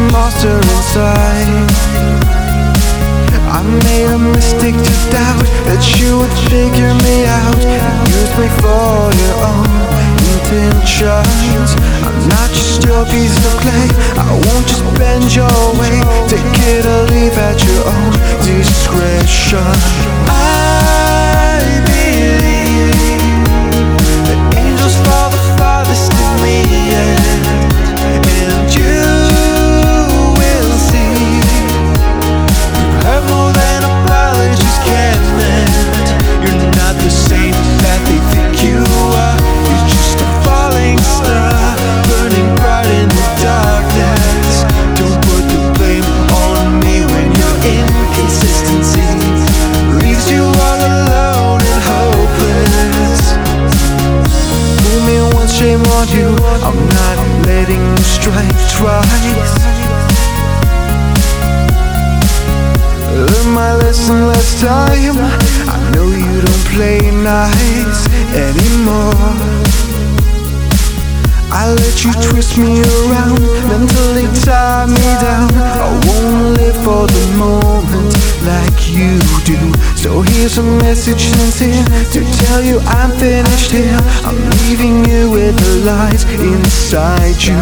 monster inside. I made a mistake to doubt that you would figure me out and use me for your own intentions. I'm not just your piece of clay. I won't just bend your way. Take it or leave at your own discretion. I believe that angels fall the farthest in me, and you will see. You have more than apologies can mend. You're not the saint that they think you are. You're just a falling star, burning bright in the darkness. Don't put the blame on me when your inconsistency leaves you all alone and hopeless. Fool me once, shame on you. I'm not letting you strike twice. Learn my lesson last time. I know you don't play nice anymore. I let you twist me around, mentally tie me down. I won't live for the moment like you do. So here's a message sincere to tell you I'm finished here. I'm leaving you with the lies inside you.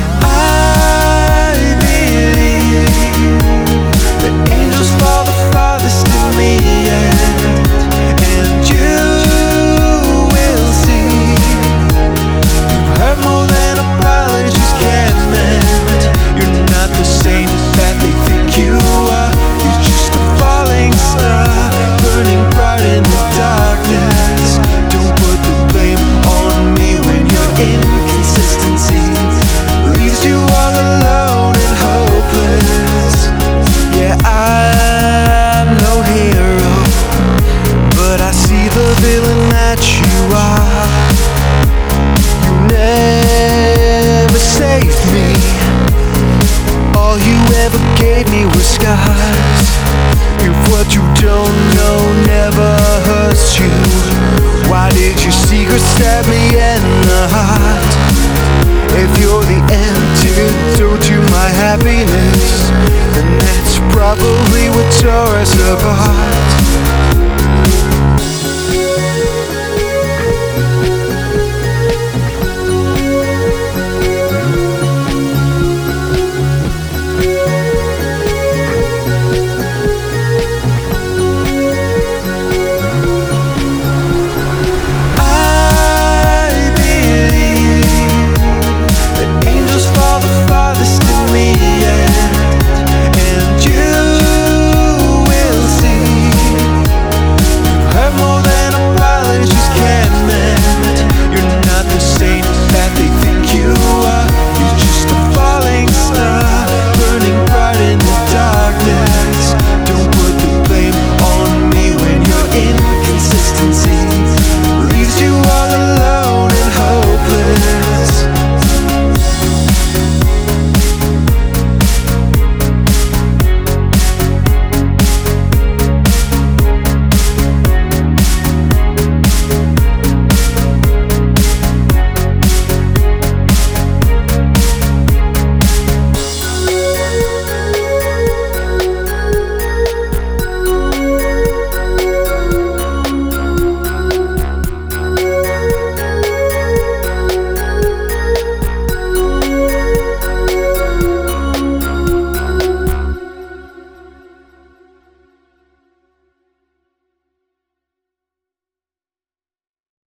I believe that angels fall the farthest in me, and you will see. You have more than apologies can mend. You're not the saint that they think you are. You're just a falling star, burning bright in the darkness. Don't put the blame on me when your inconsistency leaves you all alone and hopeless. Yeah, I'm no hero, but I see the villain that you are. You never saved me. All you ever gave me was scars. If what you don't know never hurts you, why did your secret stab me in the heart? If you're the antidote to my happiness, then that's probably what tore us apart.